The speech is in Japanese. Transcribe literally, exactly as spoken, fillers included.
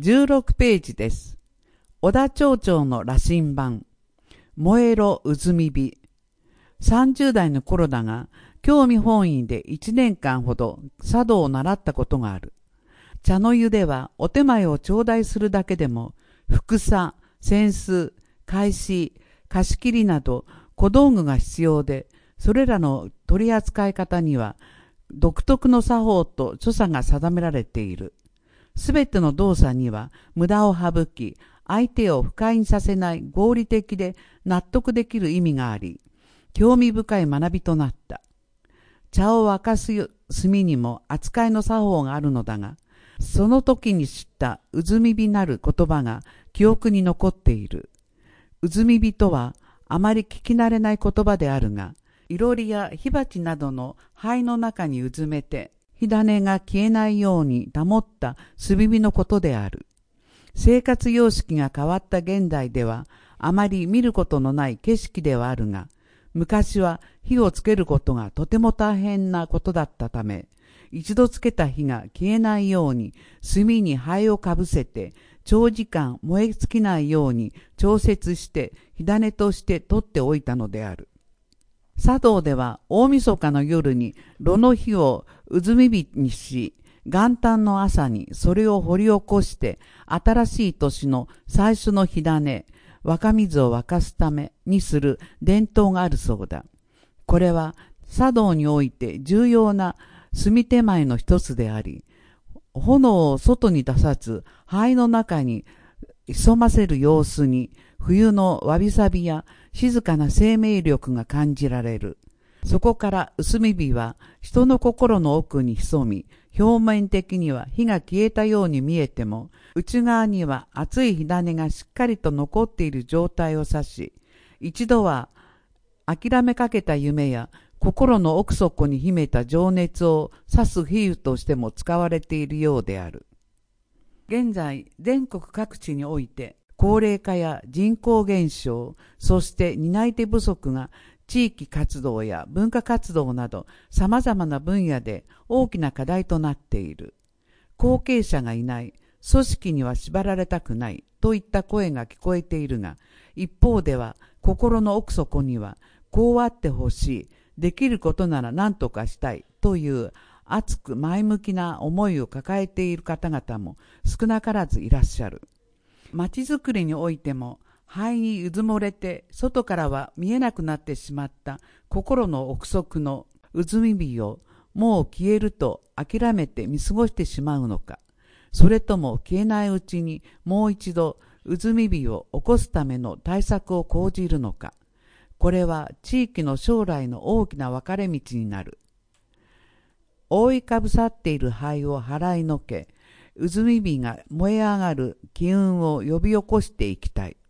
じゅうろくページです。小田町長の羅針盤。燃えろ渦み火。さんじゅう代の頃だが、興味本位でいちねんかんほど茶道を習ったことがある。茶の湯ではお手前を頂戴するだけでも、服茶、扇子、懐紙、貸し切りなど小道具が必要で、それらの取り扱い方には独特の作法と所作が定められている。すべての動作には無駄を省き、相手を不快にさせない合理的で納得できる意味があり、興味深い学びとなった。茶を沸かす炭にも扱いの作法があるのだが、その時に知った渦み火なる言葉が記憶に残っている。渦み火とはあまり聞き慣れない言葉であるが、いろりや火鉢などの灰の中にうずめて、火種が消えないように保った炭火のことである。生活様式が変わった現代では、あまり見ることのない景色ではあるが、昔は火をつけることがとても大変なことだったため、一度つけた火が消えないように炭に灰をかぶせて、長時間燃え尽きないように調節して火種として取っておいたのである。茶道では大晦日の夜に炉の火を渦み火にし、元旦の朝にそれを掘り起こして新しい年の最初の火種、若水を沸かすためにする伝統があるそうだ。これは茶道において重要な炭手前の一つであり、炎を外に出さず灰の中に潜ませる様子に冬のわびさびや静かな生命力が感じられる。そこから薄み火は人の心の奥に潜み、表面的には火が消えたように見えても、内側には熱い火種がしっかりと残っている状態を指し、一度は諦めかけた夢や心の奥底に秘めた情熱を指す比喩としても使われているようである。現在、全国各地において、高齢化や人口減少、そして担い手不足が地域活動や文化活動など様々な分野で大きな課題となっている。後継者がいない、組織には縛られたくないといった声が聞こえているが、一方では心の奥底にはこうあってほしい、できることなら何とかしたいという熱く前向きな思いを抱えている方々も少なからずいらっしゃる。街づくりにおいても灰にうずもれて外からは見えなくなってしまった心の奥底の渦み火をもう消えると諦めて見過ごしてしまうのか、それとも消えないうちにもう一度渦み火を起こすための対策を講じるのか、これは地域の将来の大きな分かれ道になる。覆いかぶさっている灰を払いのけ、渦み火が燃え上がる機運を呼び起こしていきたい。